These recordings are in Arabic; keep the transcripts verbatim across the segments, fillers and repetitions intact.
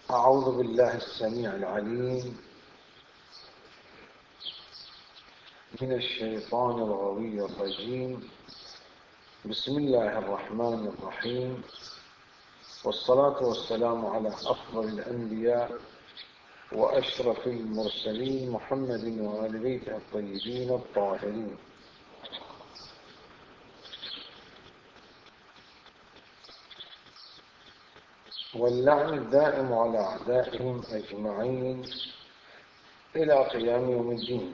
أعوذ بالله السميع العليم من الشيطان الغوي الرجيم. بسم الله الرحمن الرحيم، والصلاة والسلام على أفضل الأنبياء وأشرف المرسلين محمد وآل بيته الطيبين الطاهرين. واللعن الدائم على أعدائهم أجمعين إلى قيام يوم الدين.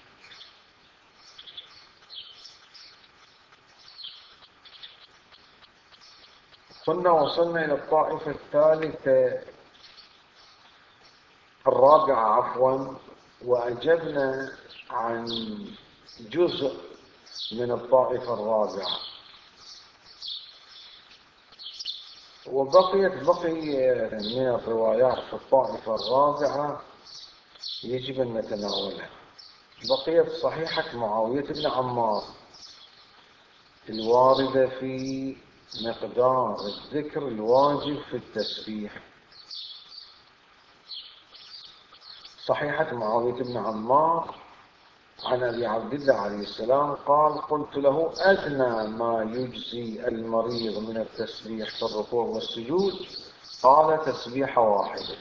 كنا وصلنا إلى الطائفة الثالثة الرابعة عفوا وأجبنا عن جزء من الطائفة الرابعة، وبقيت بقية من الروايات في الطائفة الرابعة يجب أن نتناولها. بقيت صحيحة معاوية بن عمار الواردة في مقدار الذكر الواجب في التسبيح. صحيحة معاوية بن عمار عن أبي عبد الله عليه السلام قال: قلت له: أدنى ما يجزي المريض من التسبيح في الركوع والسجود؟ قال: تسبيحة واحدة.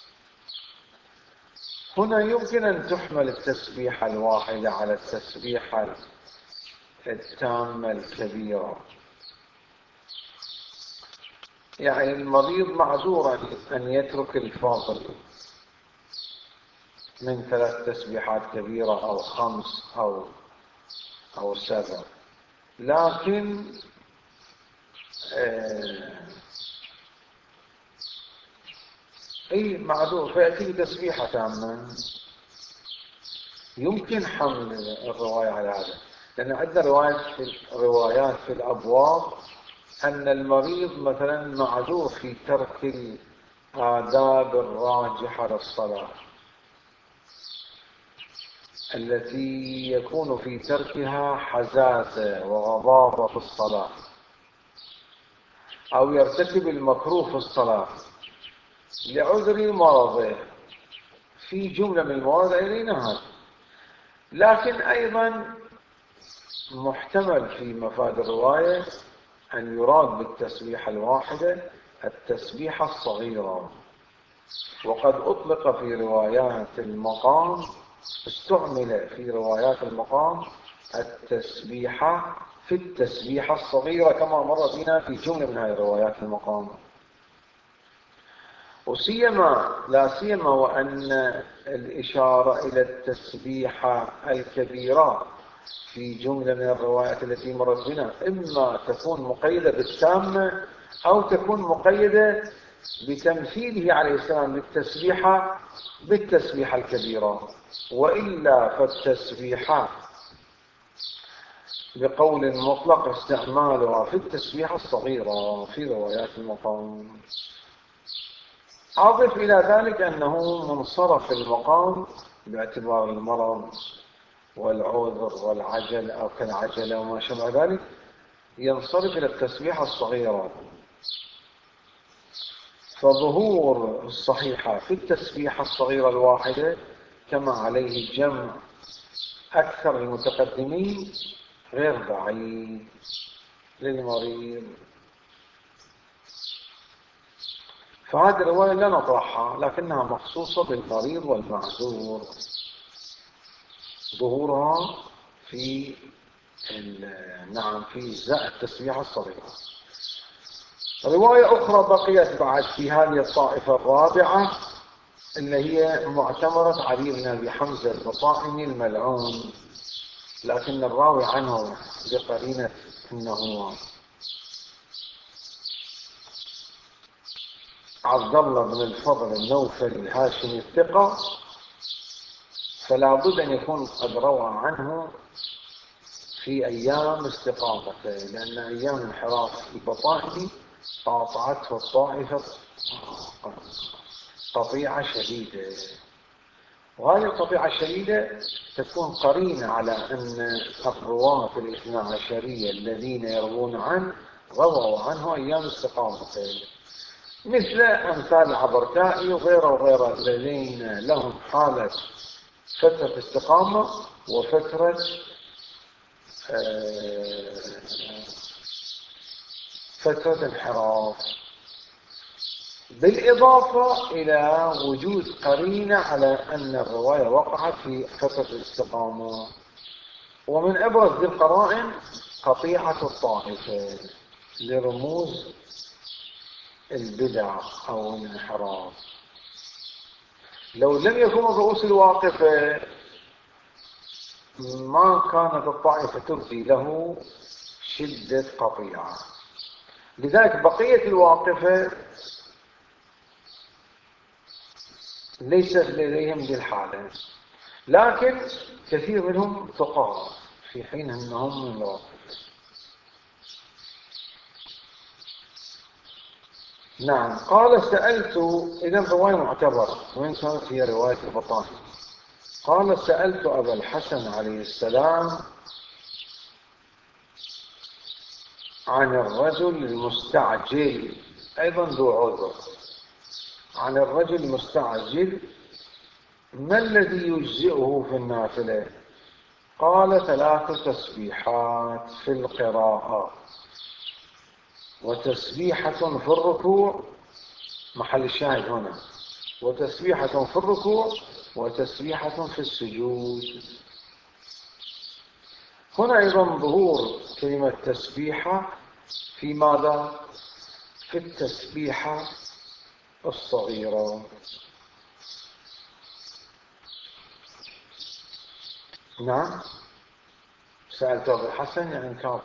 هنا يمكن أن تحمل التسبيحة الواحدة على التسبيحة التامة الكبيرة، يعني المريض معذور أن يترك الفاضل من ثلاث تسبيحات كبيرة أو خمس أو أو سبع، لكن آه أي معذور فيأتي تسبيحة تامة. يمكن حمل الرواية على هذا، لأن عندنا روايات في روايات في الأبواب أن المريض مثلا معذور في ترك الآداب الراجحة للصلاة التي يكون في تركها حزازة وغضاضة في الصلاة، أو يرتكب المكروه في الصلاة لعذر مرضه في جملة من الموارد إلينا هذا. لكن أيضا محتمل في مفاد الرواية أن يراد بالتسبيحة الواحدة التسبيحة الصغيرة، وقد أطلق في روايات المقام استعمل في روايات المقام التسبيحة في التسبيحة الصغيرة كما مر بنا في جملة من هذه روايات المقام، وسيما لا سيما وأن الإشارة إلى التسبيحة الكبيرة في جملة من الروايات التي مرت بنا إما تكون مقيدة بالتامة أو تكون مقيدة بتمثيله عليه السلام بالتسبيحة بالتسبيحة الكبيرة، وإلا فالتسبيحة بقول مطلق استعمالها في التسبيحة الصغيرة في روايات المقام. أضف إلى ذلك أنه منصرف المقام باعتبار المرض والعذر والعجل أو كالعجلة وما شابه ذلك ينصرف إلى التسبيحة الصغيرة، فظهور الصحيحة في التسبيحة الصغيرة الواحدة كما عليه جمع أكثر المتقدمين غير بعيد للمريض. فهذه الرواية لا نطرحها، لكنها مخصوصة بالمريض والمعذور، ظهورها في نعم في إجزاء التسبيحة الصغيرة. رواية أخرى بقيت بعد في هذه الطائفة الرابعة اللي هي معتمرة علي بن أبي حمزة البطائني الملعون، لكن الراوي عنه بقرينة أنه عبد الله بن الفضل النوفلي الهاشمي الثقة، فلا بد أن يكون قد روى عنه في أيام استقامته، لأن أيام انحراف البطائني قاطعته الطائفة قطيعة شديدة، وهذه القطيعة الشديدة تكون قرينة على أن الرواة الاثنى عشرية الذين يروون عنه رووا عنه أيام استقامته، مثل أمثال العبرتائي وغيره وغيره الذين لهم حالة فترة استقامة وفترة فترة انحراف، بالإضافة إلى وجود قرينة على أن الرواية وقعت في فترة الاستقامة. ومن أبرز ذي القرائن قطيعة الطائفة لرموز البدع أو الانحراف. لو لم يكن الرؤوس الواقفة ما كانت الطائفة تبدي له شدة قطيعة. لذلك بقية الواقفة ليست لديهم ذي الحالة، لكن كثير منهم فقهاء في حين أنهم من الواقفة. نعم. قال سألت، إذا الرواية معتبرة وإن كانت هي رواية البطاني. قال سألت أبا الحسن عليه السلام عن الرجل المستعجل، أيضا ذو عذر، عن الرجل المستعجل ما الذي يجزئه في النافلة؟ قال ثلاث تسبيحات في القراءة، وتسبيحة في الركوع، محل الشاهد هنا، وتسبيحة في الركوع، وتسبيحة في السجود. هنا أيضا ظهور كلمة تسبيحة في ماذا؟ في التسبيحة الصغيرة. نعم. سألت أبو الحسن يعني كان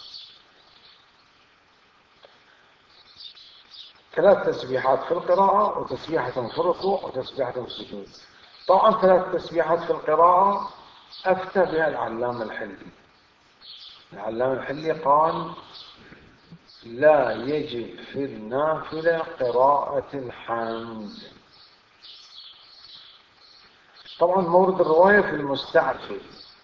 ثلاث تسبيحات في القراءة، وتسبيحة في الركوع، وتسبيحة في السجود. طبعا ثلاث تسبيحات في القراءة أفتى بها العلامة الحلي. العلامة الحلي قال لا يجب في النافلة قراءة الحمد. طبعا مورد الرواية في المستعجل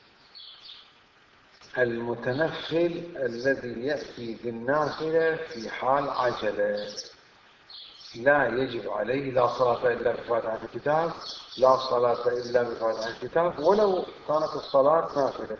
المتنفل الذي يأتي بالنافلة في حال عجلة، لا يجب عليه لا صلاة إلا بفاتحة الكتاب، لا صلاة إلا بفاتحة الكتاب، ولو كانت الصلاة نافلة،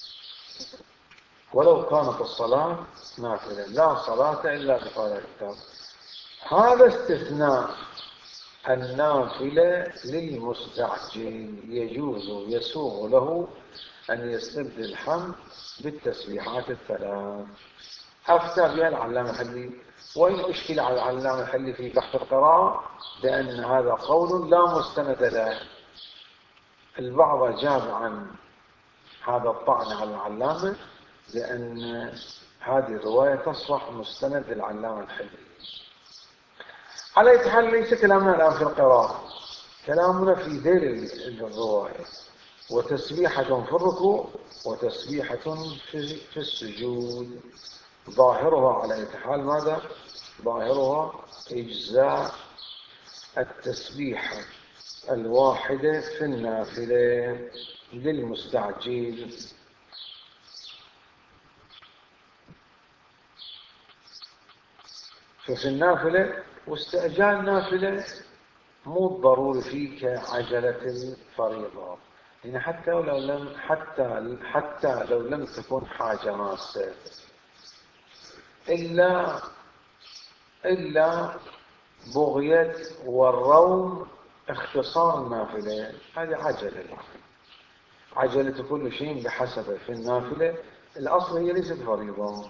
ولو كانت الصلاة نافلة لا صلاة إلا بفاتحة الكتاب. هذا استثناء النافلة للمستعجل، يجوز يسوغ له أن يستبدل الحمد بالتسبيحات الثلاث. أفتى بها العلامة الحلي، وإن أشكل على العلامة الحلي في بحث القراءة لأن هذا قول لا مستند له. البعض أجاب عن هذا الطعن على العلامة لأن هذه الرواية تصبح مستند العلامة الحلي. على أي حال ليس كلامنا الآن في القراءة، كلامنا في ذيل الرواية، وتسبيحة في الركوع، وتسبيحة في السجود. ظاهرها على أي حال ماذا؟ ظاهرها إجزاء التسبيحة الواحدة في النافلة للمستعجل. ففي النافلة واستعجال نافلة مو ضروري فيك عجلة الفريضة، يعني حتى لو لم حتى حتى لو لم تكن حاجة ماسة، إلا إلا بغية والروم اختصار النافلة، هذه عجلة. عجلة كل شيء بحسبه في النافلة، الأصل هي ليست فريضة.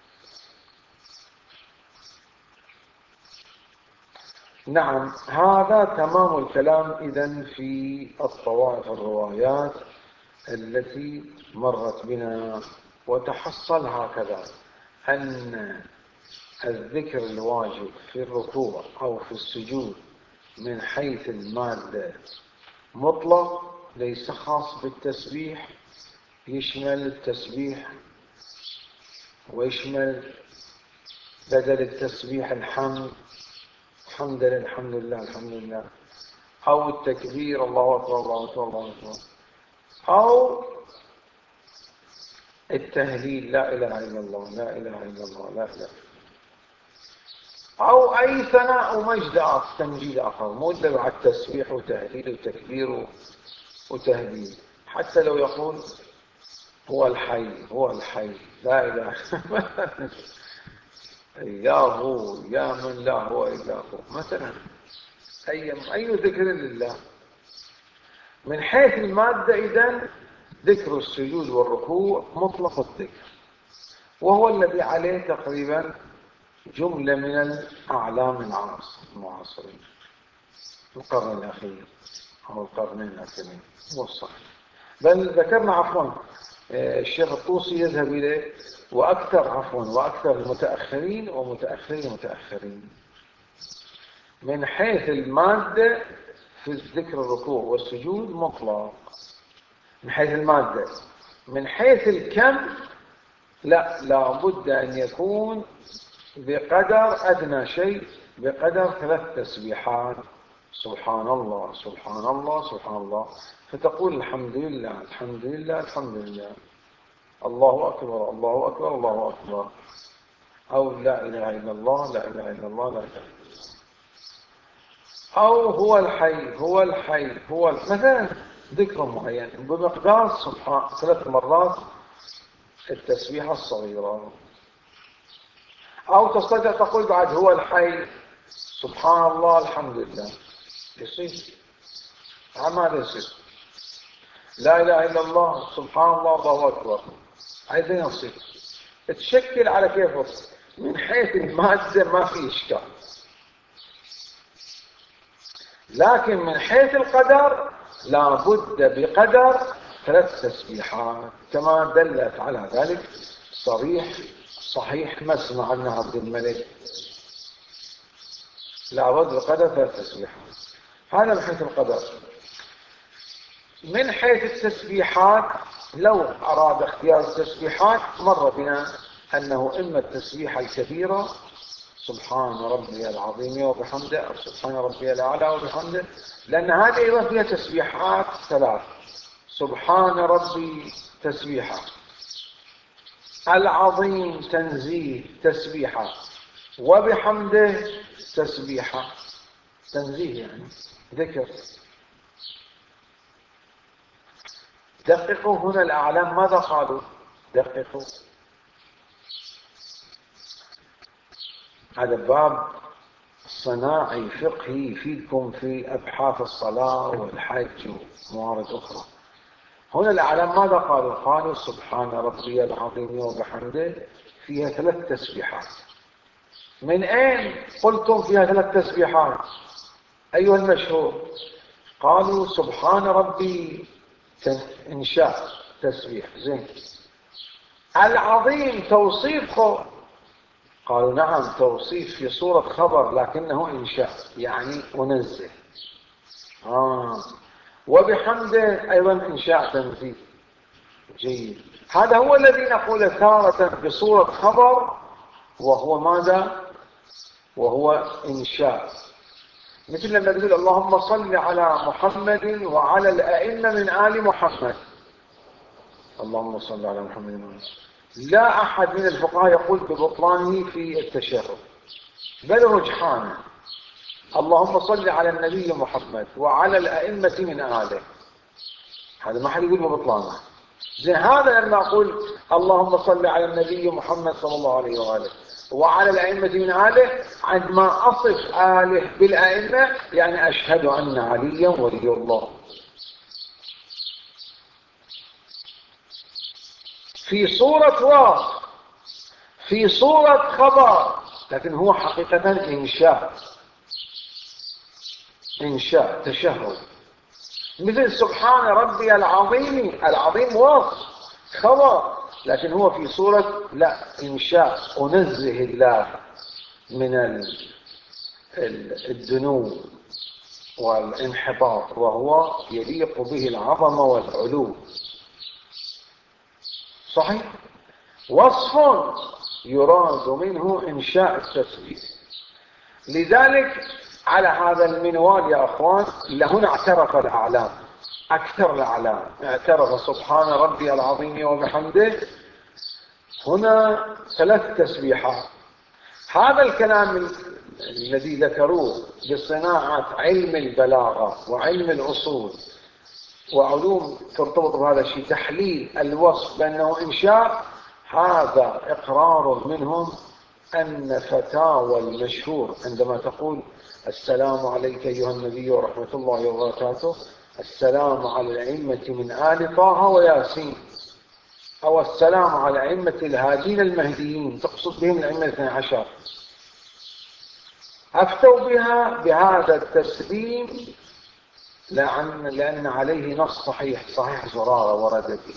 نعم. هذا تمام الكلام إذن في الطوائف الروايات التي مرت بنا. وتحصل هكذا أن الذكر الواجب في الركوع أو في السجود من حيث المادة مطلق، ليس خاص بالتسبيح، يشمل التسبيح ويشمل بدل التسبيح الحمد، الحمد لله الحمد لله الحمد لله، أو التكبير الله أكبر الله أكبر الله أكبر، أو التهليل لا إله إلا الله لا إله إلا الله لا إله. أو أي ثناء ومجد آخر تمجيد آخر، مو بعد تسبيح وتهليل وتكبير وتهليل. حتى لو يقول هو الحي هو الحي لا إله يا هو يا من لا هو إلا هو مثلا، أي أي ذكر لله. من حيث المادة إذن ذكر السجود والركوع مطلق الذكر، وهو الذي عليه تقريبا جملة من الأعلام المعاصرين القرن الأخير أو القرنين الأخيرين والصح. بل ذكرنا عفوا الشيخ الطوسي يذهب إليه، وأكثر عفوا وأكثر المتأخرين ومتأخرين متأخرين. من حيث المادة في الذكر الركوع والسجود مطلق من حيث المادة. من حيث الكم لا لابد أن يكون بقدر أدنى شيء بقدر ثلاث تسبيحات، سبحان الله سبحان الله سبحان الله، فتقول الحمد لله الحمد لله الحمد لله، الله أكبر الله أكبر الله أكبر، أو لا إله إلا الله لا إله إلا الله لا إله إلا الله، أو هو الحي هو الحي هو مثلا ذكر معين بمقدار سبحان ثلاث مرات التسبيحة الصغيرة. أو تستطيع تقول بعد هو الحي سبحان الله الحمد لله، يصير عمال يصير لا إله إلا الله سبحان الله الله أكبر، أيضا يصير تشكل على كيفك. من حيث المادة ما في إشكال، لكن من حيث القدر لابد بقدر ثلاث تسبيحات، كما دلت على ذلك صريح صحيح مسمع عن عبد الملك، لابد بقدر ثلاث تسبيحات. هذا من حيث القدر. من حيث التسبيحات لو أراد اختيار التسبيحات مر بنا أنه إما التسبيحة الكبيرة سبحان ربي العظيم وبحمده، أو سبحان ربي الأعلى وبحمده، لأن هذه أيضا فيها تسبيحات ثلاث، سبحان ربي تسبيحة، العظيم تنزيه تسبيحة، وبحمده تسبيحة، تنزيه يعني ذكر. دققوا هنا الأعلام ماذا قالوا؟ دققوا، هذا باب صناعي فقهي يفيدكم في أبحاث الصلاة والحج وموارد أخرى. هنا الأعلام ماذا قالوا؟ قالوا سبحان ربي العظيم وبحمده فيها ثلاث تسبيحات. من أين قلتم فيها ثلاث تسبيحات أيها المشهور؟ قالوا سبحان ربي إنشاء تسبيح زين، العظيم توصيفه، قالوا نعم توصيف في صورة خبر لكنه إنشاء يعني أنزه، آه. وبحمده أيضا إنشاء تنزيه، جيد. هذا هو الذي نقول تارة بصورة خبر وهو ماذا؟ وهو إنشاء، مثل لما تقول اللهم صل على محمد وعلى الأئمة من آل محمد، اللهم صل على محمد. لا أحد من الفقهاء يقول ببطلانه في التشهد، بل رجحانه اللهم صل على النبي محمد وعلى الأئمة من آله، هذا ما حد يقول ببطلانه. زي هذا لما أقول اللهم صل على النبي محمد صلى الله عليه وآله وعلى الأئمة من آله، عندما أصف آله بالأئمة يعني أشهد أن عليا ولي الله. في صورة واقع في صورة خبر، لكن هو حقيقة إنشاء إنشاء تشهد. مثل سبحان ربي العظيم، العظيم وصف خبر لكن هو في صورة لا إنشاء، أنزه الله من الدنو والانحطاط وهو يليق به العظمة والعلو، صحيح. وصف يراد منه إنشاء التسبيح. لذلك على هذا المنوال يا أخوان لهنا اعترف الأعلام، أكثر الأعلام اعترف سبحان ربي العظيم وبحمده هنا ثلاث تسبيحات. هذا الكلام الذي ذكروه بصناعة علم البلاغة وعلم الأصول وعلوم ترتبط بهذا الشيء، تحليل الوصف بأنه إنشاء، هذا إقرار منهم أن فتاوى المشهور عندما تقول السلام عليك أيها النبي ورحمة الله وبركاته، السلام على الأئمة من آل طه وياسين، أو السلام على أئمة الهادين المهديين، تقصد بهم الأئمة الاثني عشر، أفتوا بها بهذا التسليم لأن, لأن عليه نص صحيح صحيح زرارة ورد به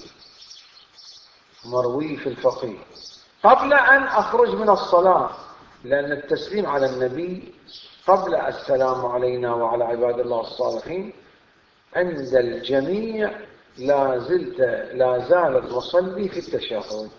مروي في الفقيه قبل أن أخرج من الصلاة، لأن التسليم على النبي قبل السلام علينا وعلى عباد الله الصالحين عند الجميع لا زلت لا زال المصلي في التشهد.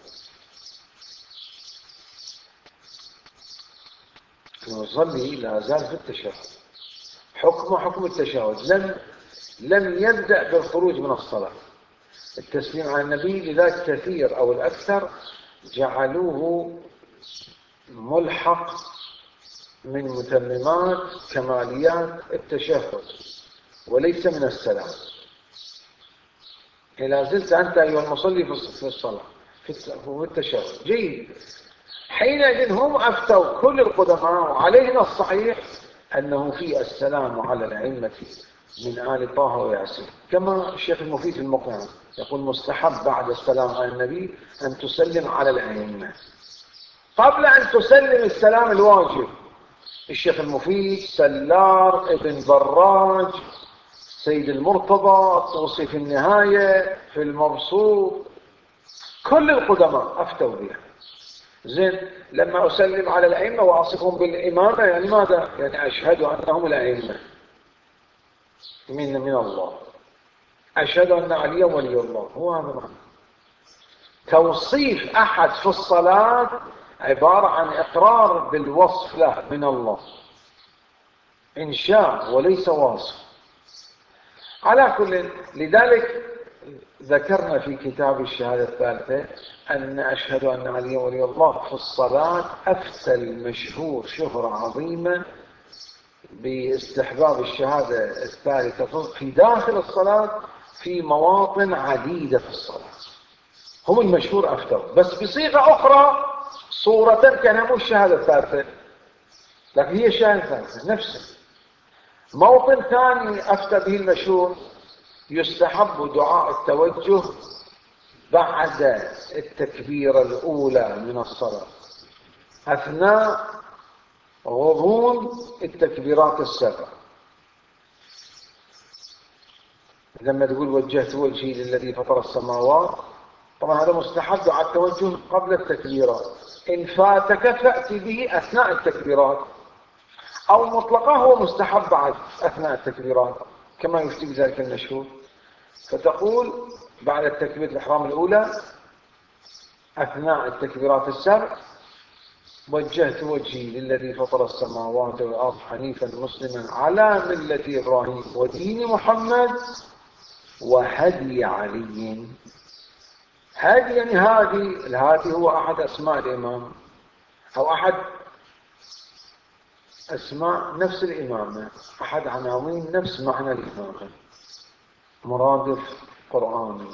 المصلي لا زال في التشهد، حكم حكم التشهد، لم لم يبدأ بالخروج من الصلاة. التسليم على النبي لذلك كثير أو الأكثر جعلوه ملحق من متممات كماليات التشهد وليس من السلام. لا زلت أنت أيها المصلي في الصلاة في التشهد جيد. حينئذ هم أفتوا كل القدماء علينا الصحيح أنه في السلام على الأئمة من آل طه وياسين، كما الشيخ المفيد المقنع يقول مستحب بعد السلام على النبي أن تسلم على الأئمة قبل أن تسلم السلام الواجب. الشيخ المفيد، سلار، ابن براج، سيد المرتضى، الطوسي في النهاية، في المبسوط، كل القدماء أفتوا بها. زين، لما أسلم على الأئمة وأصفهم بالإمامة يعني ماذا؟ يعني أشهد أنهم الأئمة من من الله، أشهد أن علي ولي الله، هو هذا معنى. توصيف أحد في الصلاة عبارة عن إقرار بالوصف له من الله، إنشاء وليس واصف. على كل، لذلك ذكرنا في كتاب الشهادة الثالثة أن أشهد أن علي ولي الله في الصلاة أفتى المشهور شهرة عظيمة باستحباب الشهادة الثالثة في داخل الصلاة في مواطن عديدة في الصلاة. هم المشهور أفتوا بس بصيغة أخرى صورة كانها مو الشهادة الثالثة لكن هي الشهادة الثالثة نفسها. موطن ثاني أفتى به المشهور يستحب دعاء التوجه بعد التكبيرة الأولى من الصلاة أثناء غضون التكبيرات السبع. لما تقول وجهت وجهي للذي فطر السماوات، طبعا هذا مستحب دعاء التوجه قبل التكبيرات، إن فاتك فأتي به أثناء التكبيرات، أو مطلقا هو مستحب بعد أثناء التكبيرات كما يفتي بذلك المشهور. فتقول بعد التكبيرة الإحرام الأولى أثناء التكبيرات السبع وجهت وجهي للذي فطر السماوات والأرض حنيفا مسلما على ملة إبراهيم ودين محمد وهدي علي. هدي يعني هادي، الهادي هو أحد أسماء الإمام أو أحد أسماء نفس الإمامة، أحد عناوين نفس معنى الإمامة، مرادف قرآني.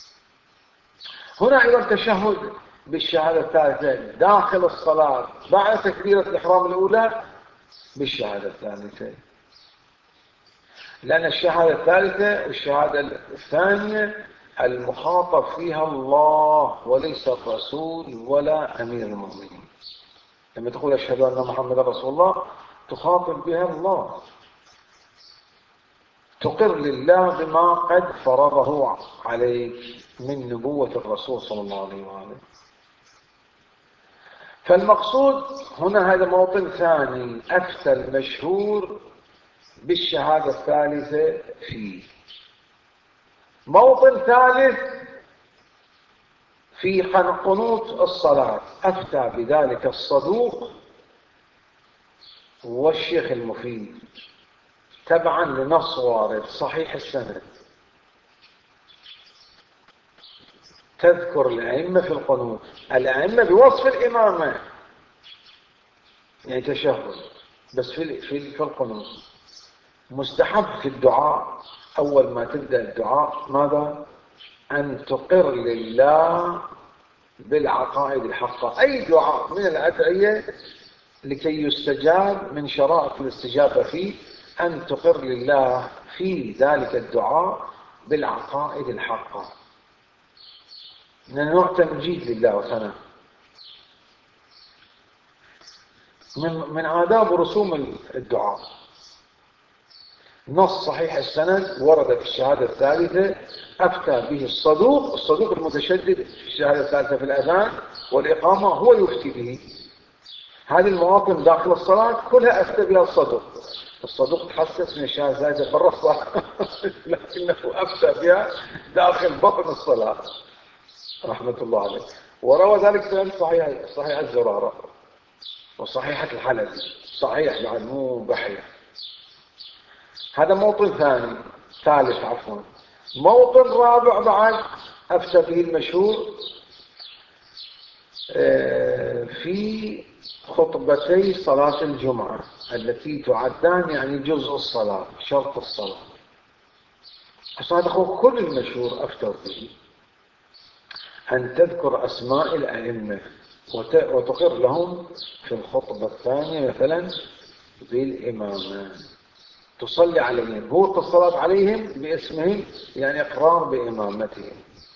هنا أيضا تشهد بالشهادة الثالثة داخل الصلاة بعد تكبيرة الإحرام الأولى بالشهادة الثالثة، لأن الشهادة الثالثة والشهادة الثانية المخاطب فيها الله وليس الرسول ولا أمير المؤمنين. لما تقول أشهد أن محمد رسول الله تخاطب بها الله، تقر لله بما قد فرضه عليك من نبوة الرسول صلى الله عليه وآله. فالمقصود هنا هذا موطن ثاني أفتى المشهور بالشهادة الثالثة فيه. موطن ثالث في قنوت الصلاة أفتى بذلك الصدوق والشيخ المفيد تبعا لنص وارد صحيح السند تذكر الأئمة في القنوت، الأئمة بوصف الإمامة يعني تشهد، بس في في في القنوت مستحب في الدعاء أول ما تبدأ الدعاء ماذا؟ أن تقر لله بالعقائد الحقة. أي دعاء من الأدعية لكي يستجاب من شرائط الاستجابة فيه أن تقر لله في ذلك الدعاء بالعقائد الحقة، من نوع تمجيد لله وثناء. من من آداب ورسوم الدعاء نص صحيح السند ورد في الشهادة الثالثة أفتى به الصدوق الصدوق المتشدد في الشهادة الثالثة في الأذان والإقامة هو يفتي به. هذه المواطن داخل الصلاة كلها أفتى بها الصدوق. الصدوق تحسس من الشهادة الثالثة برا الصلاة لكنه أفتى بها داخل بطن الصلاة رحمة الله عليه. وروى ذلك في صحيح صحيح الزرارة وصحيحة الحلبي، صحيح بعد مو بحيح. هذا موطن ثاني ثالث عفوا. موطن رابع بعد أفتى به المشهور في خطبتي صلاة الجمعة التي تعدان يعني جزء الصلاة شرط الصلاة. هذا هو كل المشهور أفتى به، أن تذكر أسماء الأئمة وتقر لهم في الخطبة الثانية مثلا بالإمامة، تصلي عليهم، هو الصلاة عليهم باسمهم يعني إقرار بإمامتهم.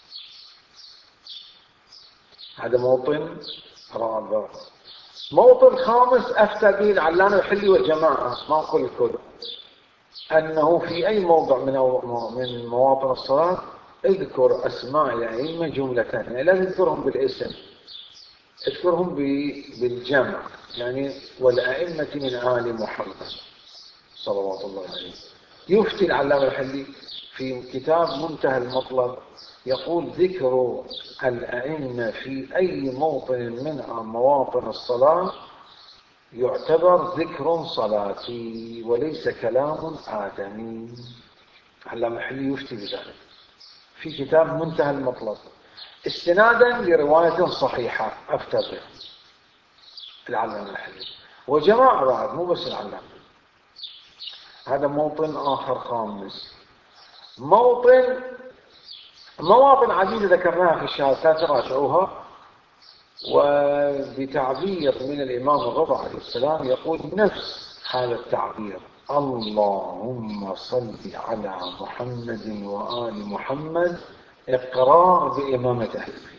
هذا موطن رابع. موطن خامس أفتى به العلامة الحلي والجماعة ما أقول الكل، أنه في أي موضع من من مواطن الصلاة اذكر أسماء الأئمة جملة، يعني لا تذكرهم بالاسم، اذكرهم بالجمع، يعني والأئمة من آل محمد صلوات الله عليه. يفتي العلامة الحلي في كتاب منتهى المطلب يقول ذكر الأئمة في أي موطن من مواطن الصلاة يعتبر ذكر صلاتي وليس كلام آدمي. العلامة الحلي يفتي بذلك في كتاب منتهى المطلب استنادا لرواية صحيحة أفتى به العلامة الحلي وجماعة بعد مو بس العلامة. هذا موطن آخر خامس. موطن مواطن عديدة ذكرناها في الشهادات راجعوها، وبتعبير من الإمام الرضا عليه السلام يقول نفس هذا التعبير: اللهم صل على محمد وآل محمد، إقرار بإمامة أهل البيت.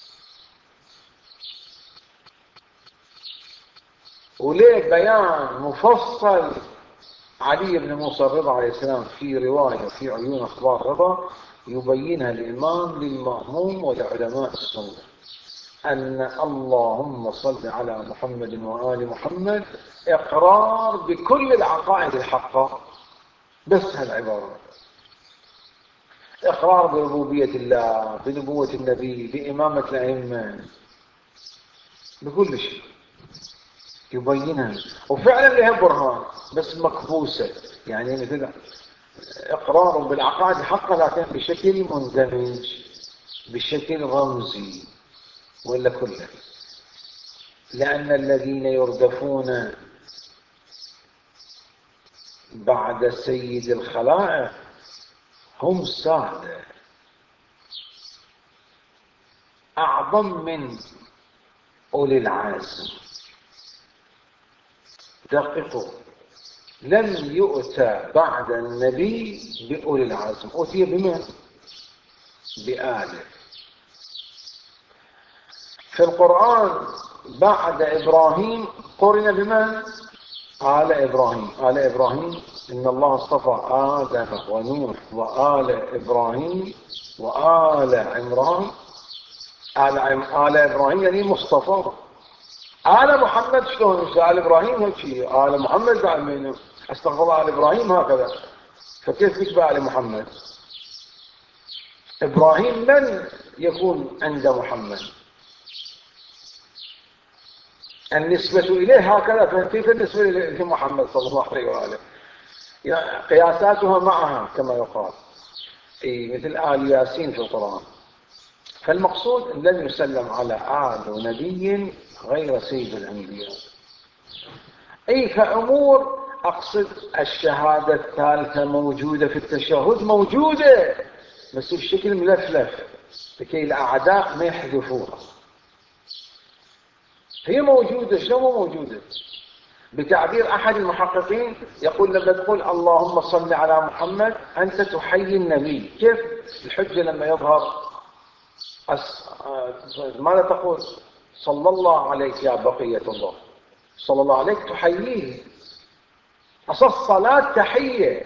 وليه بيان مفصل علي بن موسى الرضا عليه السلام في رواية في عيون أخبار رضا يبينها الإمام للمأموم ولعلماء السنة أن اللهم صل على محمد وآل محمد إقرار بكل العقائد الحقة. بس هالعبارة إقرار بربوبية الله، بنبوة النبي، بإمامة الأئمة، بكل شيء يبينها، وفعلا لها برهان بس مكبوسة، يعني مثل إقرار بالعقائد الحقة لكن بشكل مندمج بشكل رمزي ولا كله. لأن الذين يردفون بعد سيد الخلائق هم سادة أعظم من أولي العزم. دققوا، لم يؤتى بعد النبي بأولي العزم، أتي بمن؟ بآله. في القرآن بعد إبراهيم قرن بمن؟ آل إبراهيم. آل إبراهيم إن الله اصطفى آدم ونوح وآل إبراهيم وآل عمران. آل, آل إبراهيم يعني مصطفى. آل محمد شلون؟ آل إبراهيم هيك شيء، آل محمد بعد منه استغفر آل إبراهيم هكذا، فكيف يتبع آل محمد؟ إبراهيم من يكون عند محمد؟ النسبة إليه هكذا، فكيف النسبة إلى محمد صلى الله عليه وآله؟ قياساتها معها كما يقال، إيه مثل آل ياسين في القرآن. فالمقصود لن يسلم على آل نبي غير سيد الأنبياء. أي فأمور أقصد الشهادة الثالثة موجودة في التشهد، موجودة بس بشكل ملفلف لكي الأعداء ما يحذفوها. هي موجودة، شلون موجودة؟ بتعبير أحد المحققين يقول لما تقول اللهم صل على محمد أنت تحيي النبي. كيف الحجة لما يظهر أس... ماذا تقول؟ صلى الله عليك يا بقية الله، صلى الله عليك تحييه. أصل الصلاة تحية،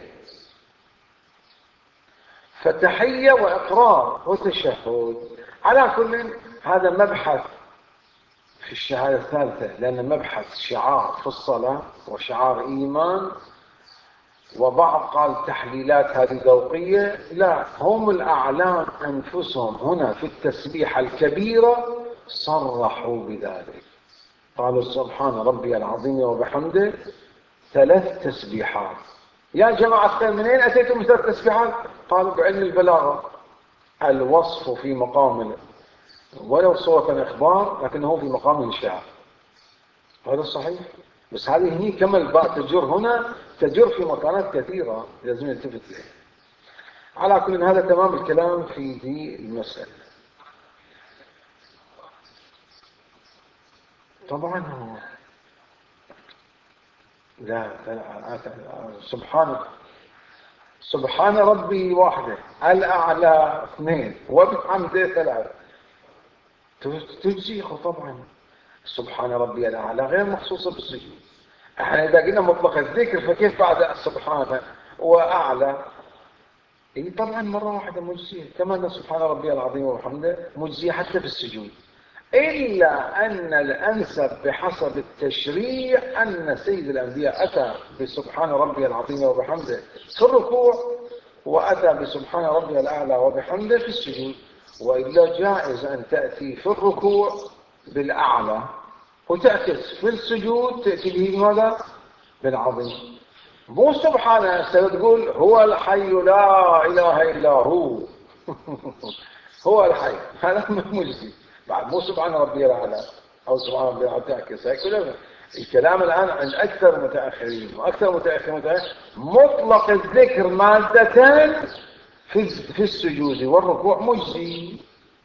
فتحية وإقرار وتشهد. على كل هذا مبحث في الشهادة الثالثة، لأن مبحث شعار في الصلاة وشعار إيمان، وبعض قال تحليلات هذه ذوقية. لا، هم الأعلام أنفسهم هنا في التسبيحة الكبيرة صرحوا بذلك، قالوا سبحان ربي العظيم وبحمده ثلاث تسبيحات. يا جماعة الخير من أين أتيتم ثلاث تسبيحات؟ قالوا بعلم البلاغة الوصف في مقام ولو صورة إخبار لكنه في مقام إنشاء. هذا صحيح، بس هذه هي كما الباء تجر هنا تجر في مكانات كثيرة لازم نلتفت لها. على كل هذا تمام الكلام في دي المسألة. طبعا هو لا, لا سبحان سبحان ربي واحدة، الأعلى اثنين، وبحمده ثلاثة، تجزيه طبعا. سبحان ربي الأعلى غير مخصوصة بالسجود. احنا إذا قلنا مطلق الذكر فكيف بعد سبحانه وأعلى؟ اي طبعا مرة واحدة مجزية، كما أن سبحان ربي العظيم وبحمده مجزية حتى في السجود. إلا أن الأنسب بحسب التشريع أن سيد الأنبياء أتى بسبحان ربي العظيم وبحمده في الركوع، وأتى بسبحان ربي الأعلى وبحمده في السجود. وإلا جائز أن تأتي في الركوع بالأعلى وتعكس في السجود تأتي به ماذا؟ بالعظيم. مو سبحانه ستقول هو الحي لا إله إلا هو هو الحي، هذا مجزي بعد. مو سبحان ربي الأعلى أو سبحان ربي الأعلى تعكس. الكلام الآن عند أكثر متأخرين وأكثر متأخرين مطلق الذكر مادتان في في السجود والركوع مجزي.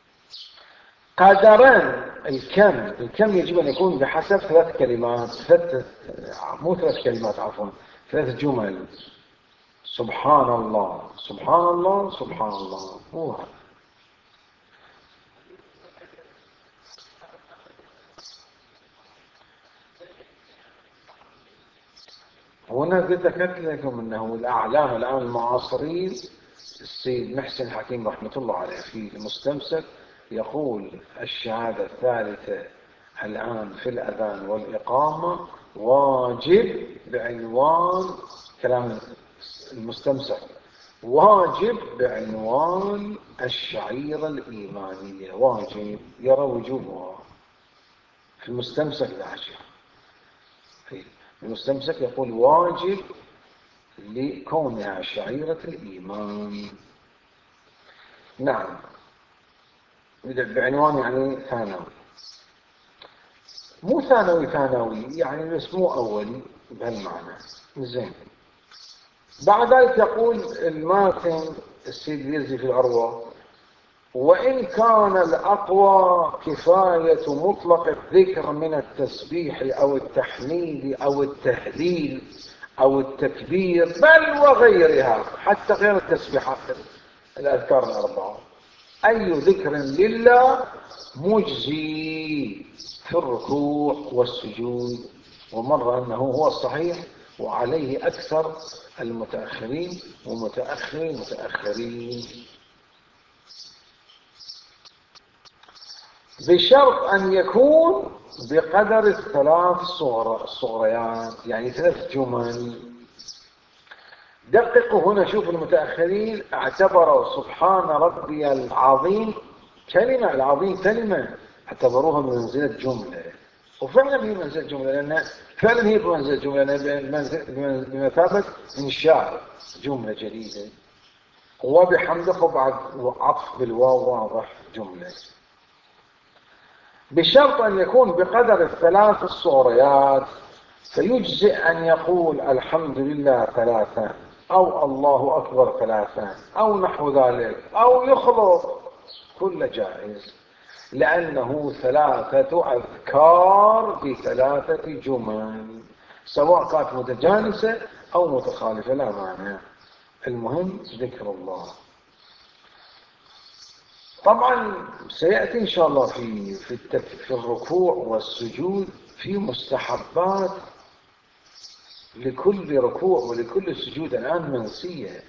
قدران الكم الكم يجب أن يكون بحسب ثلاث كلمات، ثلاث مو ثلاث كلمات عفوا ثلاث جمل. سبحان الله سبحان الله سبحان الله. هو هنا ذكرت لكم أنه الأعلام الآن المعاصرين السيد محسن حكيم رحمة الله عليه في المستمسك يقول الشهادة الثالثة الآن في الأذان والإقامة واجب بعنوان كلام المستمسك، واجب بعنوان الشعيرة الإيمانية، واجب يرى وجوبها في المستمسك العشر. في المستمسك يقول واجب لكونها شعيرة الإيمان. نعم، بعنوان يعني ثانوي، مو ثانوي ثانوي يعني بس مو أولي بهالمعنى. زين. بعد ذلك يقول الماتن السيد يزي في العروة وإن كان الأقوى كفاية مطلق الذكر من التسبيح أو التحميد أو التهليل أو التكبير بل وغيرها، حتى غير التسبيحات الأذكار الأربعة، أي ذكر لله مجزي في الركوع والسجود. ومر أنه هو الصحيح وعليه أكثر المتأخرين ومتأخرين متأخرين، بشرط أن يكون بقدر الثلاث صغريات، يعني ثلاث جمل. دققوا هنا، شوف المتأخرين اعتبروا سبحان ربي العظيم كلمة، العظيم كلمة اعتبروها بمنزلة جملة، وفعلا هي منزلة جملة، لأن فعلا هي بمنزلة جملة، لأن بمثابة إنشاء جملة جديدة، وبحمده بعد عطف بالواو واضح جملة، بشرط أن يكون بقدر الثلاث الصغريات فيجزئ أن يقول الحمد لله ثلاثا أو الله أكبر ثلاثا أو نحو ذلك، أو يخلط، كل جائز، لأنه ثلاثة أذكار بثلاثة جمل، سواء كانت متجانسة أو متخالفة لا معنى، المهم ذكر الله. طبعا سيأتي إن شاء الله في في, في الركوع والسجود في مستحبات لكل ركوع ولكل سجود الآن منسية،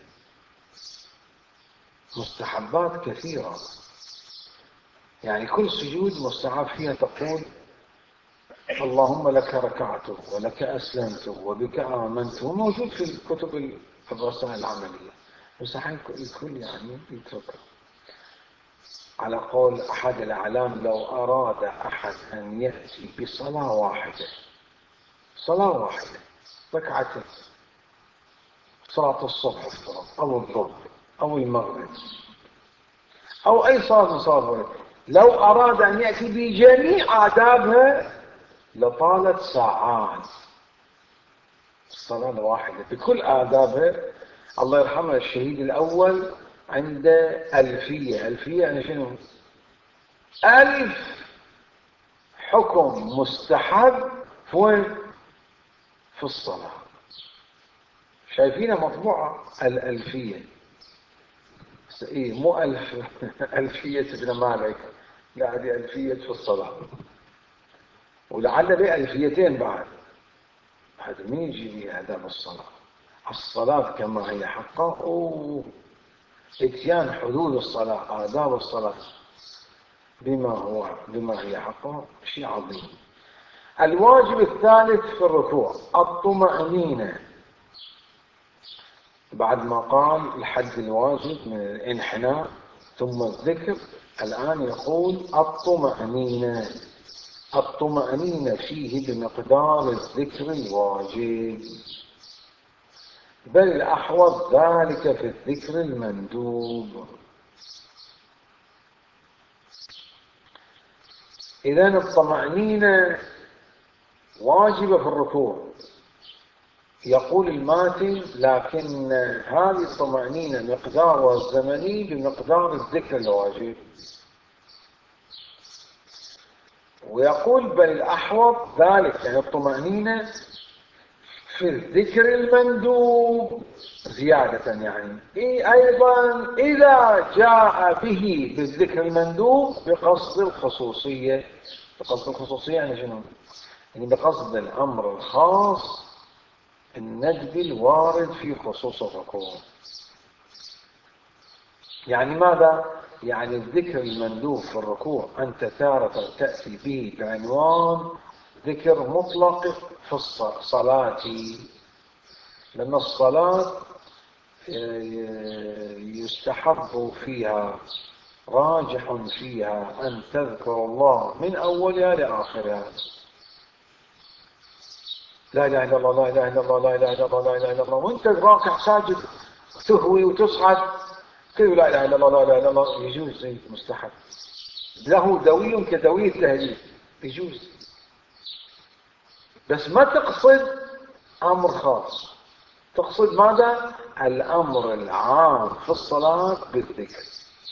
مستحبات كثيرة، يعني كل سجود مستحب فيها تقول اللهم لك ركعت ولك أسلمت وبك آمنت، وموجود في الكتب الرسائل العملية، بس الكل يعني يتركه. على قول أحد الأعلام لو أراد أحد أن يأتي بصلاة واحدة، صلاة واحدة ركعتين، صلاة الصبح أو الظهر أو المغرب أو أي صلاة من صلاة، لو أراد أن يأتي بجميع آدابها لطالت ساعات، الصلاة الواحدة بكل آدابها. الله يرحمه الشهيد الأول عند ألفية، ألفية يعني شنو؟ ألف حكم مستحب وين؟ في الصلاة. شايفينها مطبوعة الألفية، إيه مو ألف ألفية ابن مالك، لا هذه ألفية في الصلاة، ولعل لي ألفيتين بعد، هذا مين يجي لي آداب الصلاة؟ الصلاة كما هي حقا، أوه اتيان حدود الصلاة، آداب الصلاة بما هو بما هي حقا شيء عظيم. الواجب الثالث في الركوع الطمأنينة، بعد ما قال الحد الواجب من الانحناء ثم الذكر، الآن يقول الطمأنينة. الطمأنينة فيه بمقدار الذكر الواجب، بل الأحوط ذلك في الذكر المندوب. إذن الطمأنينة واجبة في الركوع. يقول الماتن لكن هذه الطمأنينة مقدارها الزمني بمقدار الذكر الواجب، ويقول بل الأحوط ذلك، يعني الطمأنينة في الذكر المندوب زيادة، يعني إيه أيضا إذا جاء به بالذكر المندوب بقصد الخصوصية. بقصد الخصوصية يعني شنو؟ يعني بقصد الأمر الخاص الندب الوارد في خصوص الركوع. يعني ماذا؟ يعني الذكر المندوب في الركوع أنت تارة تأتي به بعنوان ذكر مطلق في الصلاة، لأن الصلاة يستحب فيها راجح فيها أن تذكر الله من أولها لآخرها، لا إله إلا الله لا إله إلا الله لا إله إلا الله لا إله إلا الله، وأنت راكع ساجد تهوي وتصعد تقول لا إله إلا الله لا إله إلا الله، يجوز زي مستحب، له دوي كدوي التهليل يجوز، بس ما تقصد أمر خاص، تقصد ماذا؟ الأمر العام في الصلاة بالذكر.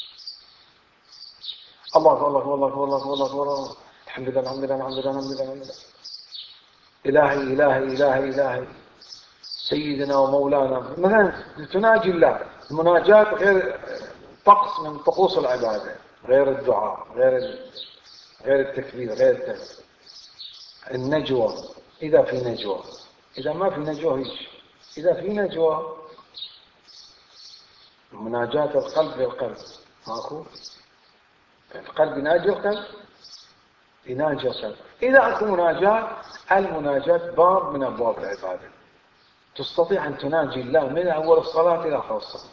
الله الله الله الله الله الله الحمد لله الحمد لله الحمد لله الحمد لله الحمد لله إلهي إلهي إلهي إلهي سيدنا ومولانا. مثلا تناجي الله، المناجاة غير طقس من طقوس العبادة، غير الدعاء، غير غير التكبير، غير التكبير. النجوى إذا في نجوى، إذا ما في نجوى هيش، إذا في نجوى مناجاة القلب للقلب ماكو، القلب يناجي القلب يناجي القلب. إذا أكو مناجاة، المناجاة باب من أبواب العبادة، تستطيع أن تناجي الله من أول الصلاة إلى آخر الصلاة.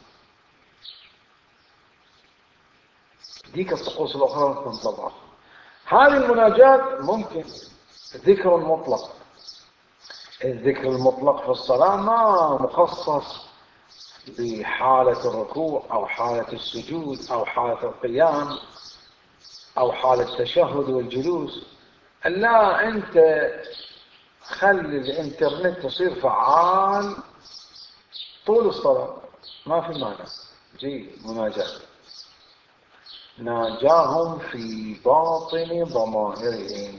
ديك الطقوس الأخرى تنطبق. هذه المناجاة ممكن ذكر مطلق، الذكر المطلق في الصلاة ما مخصص بحالة الركوع أو حالة السجود أو حالة القيام أو حالة التشهد والجلوس، لا أنت خلي الانترنت يصير فعال طول الصلاة، ما في مانع. جي مناجاة. ناجاهم في باطن ضمائرهم.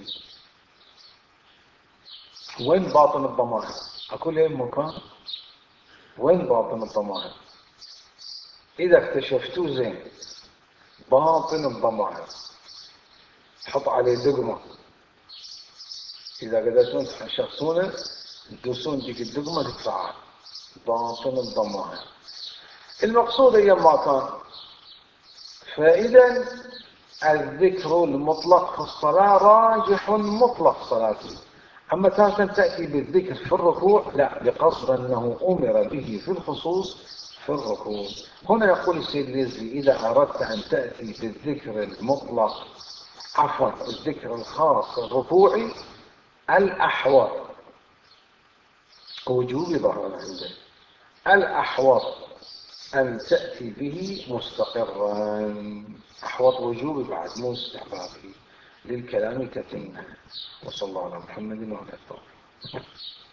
وين باطن الضمائر؟ اكو لهم مكان. وين باطن الضمائر؟ اذا اكتشفتوه زين، باطن الضمائر حط عليه دقمة. اذا قدرتون تشخصونه تدوسون ديك الدقمة تتفعل. باطن الضمائر المقصود ايام ما كان. فاذا الذكر المطلق في الصلاة راجح مطلق صلاته. أما تارة تأتي بالذكر في الركوع لا، بقصد أنه أمر به في الخصوص في الركوع. هنا يقول السيد اليزي إذا أردت أن تأتي بالذكر المطلق، عفوا الذكر الخاص الركوعي، الأحوط وجوب ظهر عنده، الأحوط أن تأتي به مستقرا. أحوط وجوب بعد مو استحبابي للكلام كثيرا. وصلى الله على محمد وعلى آله.